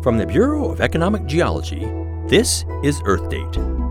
From the Bureau of Economic Geology, this is Earth Date.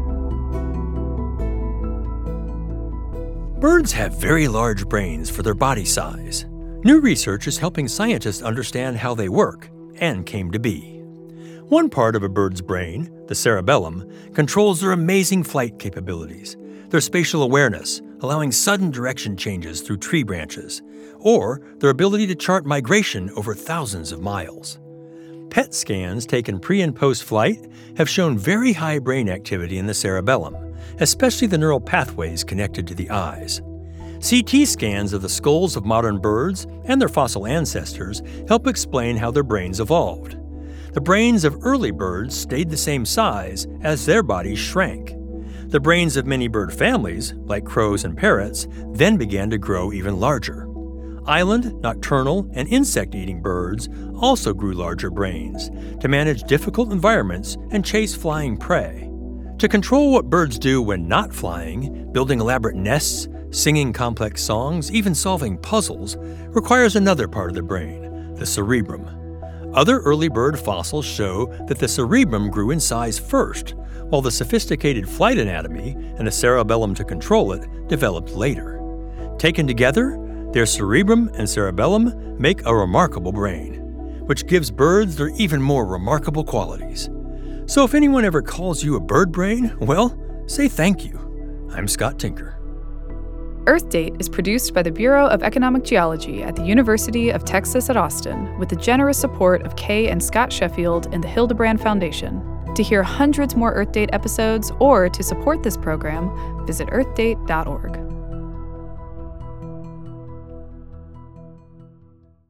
Birds have very large brains for their body size. New research is helping scientists understand how they work and came to be. One part of a bird's brain, the cerebellum, controls their amazing flight capabilities, their spatial awareness, allowing sudden direction changes through tree branches, or their ability to chart migration over thousands of miles. PET scans taken pre- and post-flight have shown very high brain activity in the cerebellum, especially the neural pathways connected to the eyes. CT scans of the skulls of modern birds and their fossil ancestors help explain how their brains evolved. The brains of early birds stayed the same size as their bodies shrank. The brains of many bird families, like crows and parrots, then began to grow even larger. Island, nocturnal, and insect-eating birds also grew larger brains to manage difficult environments and chase flying prey. To control what birds do when not flying, building elaborate nests, singing complex songs, even solving puzzles, requires another part of the brain, the cerebrum. Other early bird fossils show that the cerebrum grew in size first, while the sophisticated flight anatomy and the cerebellum to control it developed later. Taken together, their cerebrum and cerebellum make a remarkable brain, which gives birds their even more remarkable qualities. So if anyone ever calls you a bird brain, well, say thank you. I'm Scott Tinker. Earth Date is produced by the Bureau of Economic Geology at the University of Texas at Austin with the generous support of Kay and Scott Sheffield and the Hildebrand Foundation. To hear hundreds more Earth Date episodes or to support this program, visit earthdate.org.